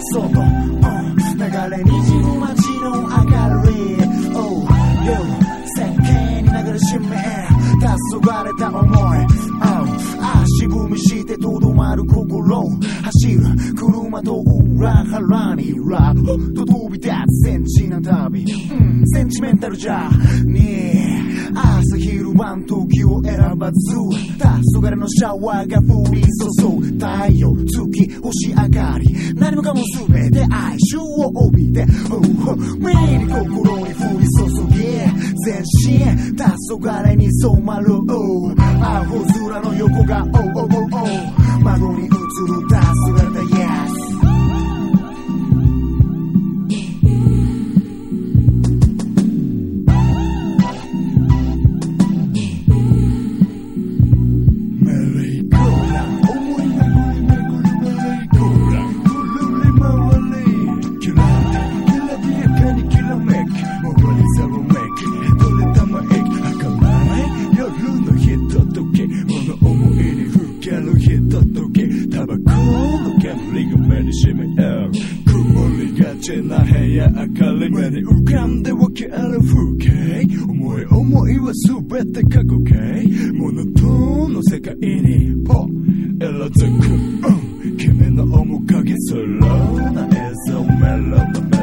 外、流れにじむ街の明かり、世間に流れしめ黄昏れた思い、足踏みしてとどまる心、走る車と裏腹にラブと飛び立つセンチな旅、センチメンタルじゃねえ、朝昼晩時を選ばず黄昏のシャワーが降り注ぐ、太陽月星明かり、何もかも全て哀愁を帯びて、目に心に降り注ぎ、全身黄昏に染まる、青空の横が窓に映る黄昏だ、Yes。な部屋明かり、目に浮かんで湧きある風景、思いは全て過去形、モノトーンの世界に色づく、君の面影、空な映像メロンの